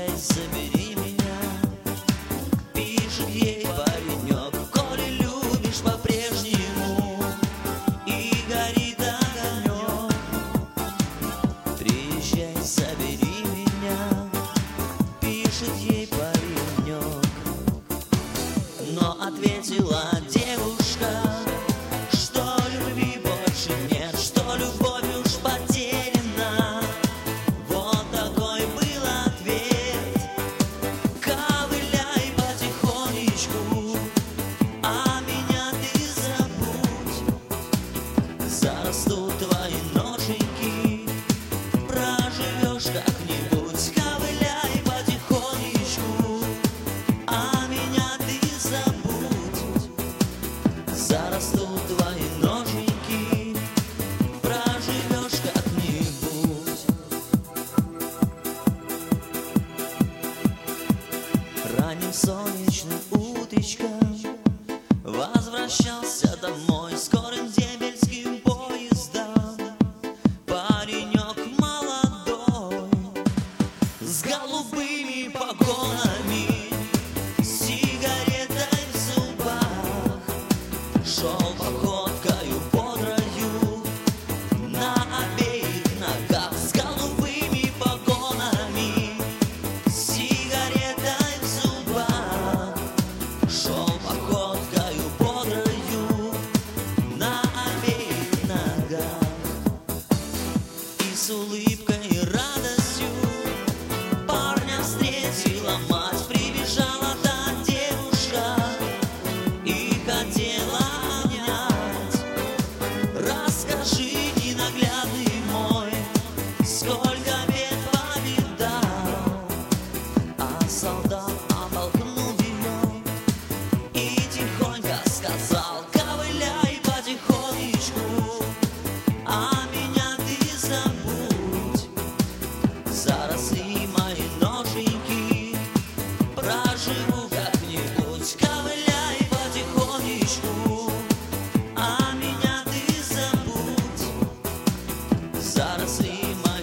Приезжай, забери меня, пишет ей паренек. Коли любишь по-прежнему и горит огонек, приезжай, забери меня, пишет ей паренек. Но ответила девушка, что любви больше нет, что любовь уж потеряна. Вот такой был ответ. Ковыляй потихонечку, а меня ты забудь. Зарастут твои ноженьки, проживешь как-нибудь. Ковыляй потихонечку, а меня ты забудь. Зарастут твои ноженьки, проживешь как-нибудь. Ранним солнечным утречком возвращался домой скорым дембельским поездом паренек молодой, с голубыми погонами, с сигаретой в зубах, шел походкою бодрою на обеих ногах. С голубыми погонами, с сигаретой в зубах, шел походкою бодрою на обеих ногах. И с улыбкой и радостью парня встретила мать. Прибежала та девушка и хотела обнять. Расскажи, ненаглядный мой, сколько бед повидал. А солдат оттолкнул ее и тихонько сказал: ковыляй потихонечку, а меня ты забудь. Заросли мои ноженьки, проживу как-нибудь. Ковыляй потихонечку, а меня ты забудь. Заросли мои